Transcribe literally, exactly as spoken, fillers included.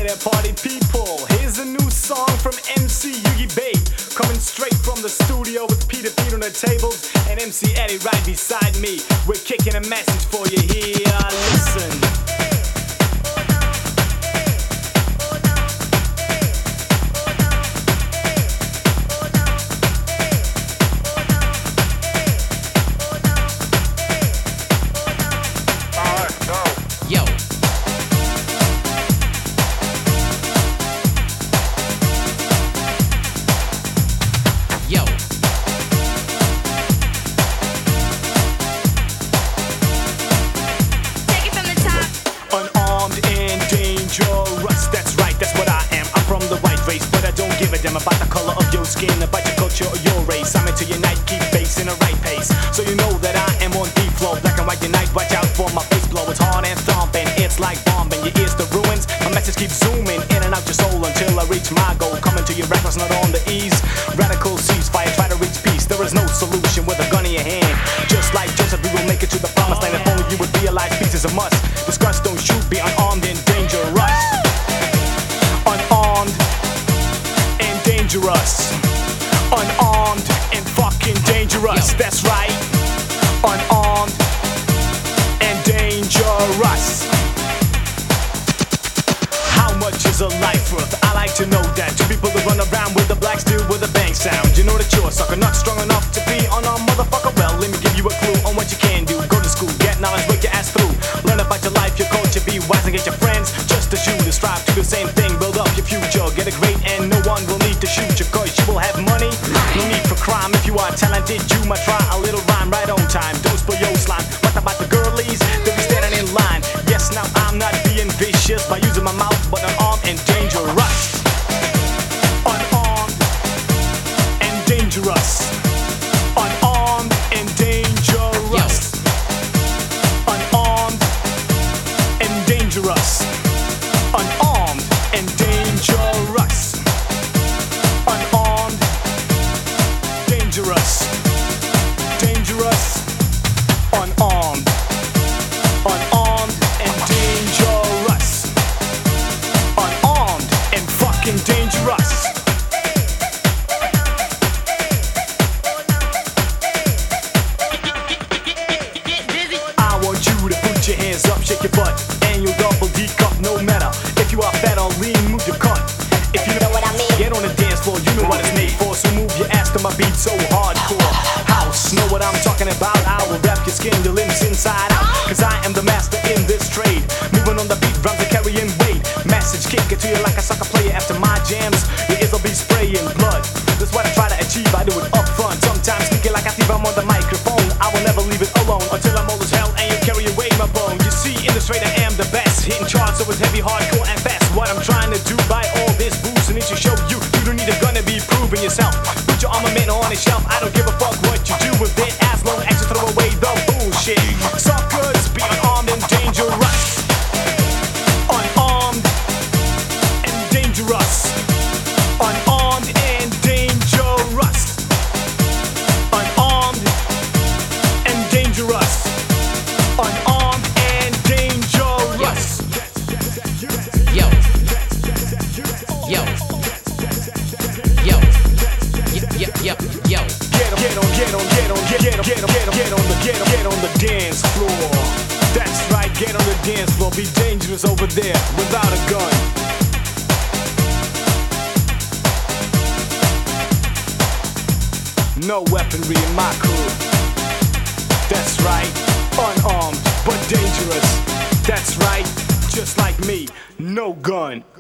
there, party people. Here's a new song from M C Yugi Bay, coming straight from the studio with Peter Pete on the tables and M C Eddie right beside me. We're kicking a message for you here. Listen. Yo. Yo. Take it from the top. Unarmed and dangerous, that's right, that's what I am. I'm from the white race, but I don't give a damn about the color of your skin, about your culture or your race. I'm into unite, keep bass in the right pace, so you know that I am on deep flow. Black and white unite, watch out for my bass blow. It's hard and thumping, it's like bombing your ears to ruins. My message keeps zooming in and out your soul until I reach my goal. Coming to your reckless, not on the ease. Radical ceasefire, try to reach peace. There is no solution with a gun in your hand. Just like Joseph, we will make it to the promised land. If only you would realize peace is a must. Discuss, don't shoot, be unarmed and dangerous. Unarmed and dangerous. Unarmed and fucking dangerous. Yo. That's right. Unarmed and dangerous. How much is a life worth? I like to know that. Two people that run around with a black steel with a bang sound. You know that you're a sucker, not strong enough to be on a motherfucker. Well, let me give you a clue on what you can do. Go to school, get knowledge, work your ass through. Learn about your life, your culture, be wise and get your friends just as you to strive to do the same thing. Build up your future, get it great and no one will need to shoot you, cause you will have money. No need for crime. If you are talented, you might try a little rhyme right on time. Don't spill your slime. What about the girlies? They'll be standing in line. Yes, now I'm not being vicious by using my mouth, but unarmed and dangerous. Unarmed and dangerous. Unarmed and dangerous. Unarmed and dangerous. Unarmed and dangerous. Unarmed, dangerous. Dangerous. Unarmed. Unarmed and dangerous. Unarmed and fucking dangerous. I want you to put your hands up, shake your butt, and you'll double D cup no matter. If you are fat or lean, move your cunt. If you know what I mean, get on the dance floor, you know what it's made for. So move your ass to my beat so hardcore. House, know what I'm talking about. I will wrap your skin, your limbs inside out, cause I am the master in this trade. Moving on the beat, drums are carrying weight. Message kick it to you like a sucker player after my jams. Your ears will be spraying blood. That's what I try to achieve, I do it up front. Sometimes sneaking like I think I'm on the microphone. I will never leave it alone until I'm old as hell and you carry away my bone. You see, in the straight I am the best, hitting charts, so it's heavy, hardcore and fast. What I'm trying to do by all this boost, I need to show you, you don't need a gun to be proving yourself. Put your armament on the shelf, I don't give a fuck what you do with it, as long as you throw away the bullshit. Suckers, be unarmed and dangerous. Unarmed and dangerous. Unarmed and dangerous. Unarmed and dangerous. Unarmed and dangerous. Yo. Yo. Yo. Yo. Yo. Yo. Get on, get on, get on, get on, get get on, get on, get on, get on the get on, get on the dance floor. That's right, get on the dance floor. Be dangerous over there without a gun. No weaponry in my crew. That's right, unarmed but dangerous. That's right, just like me, no gun.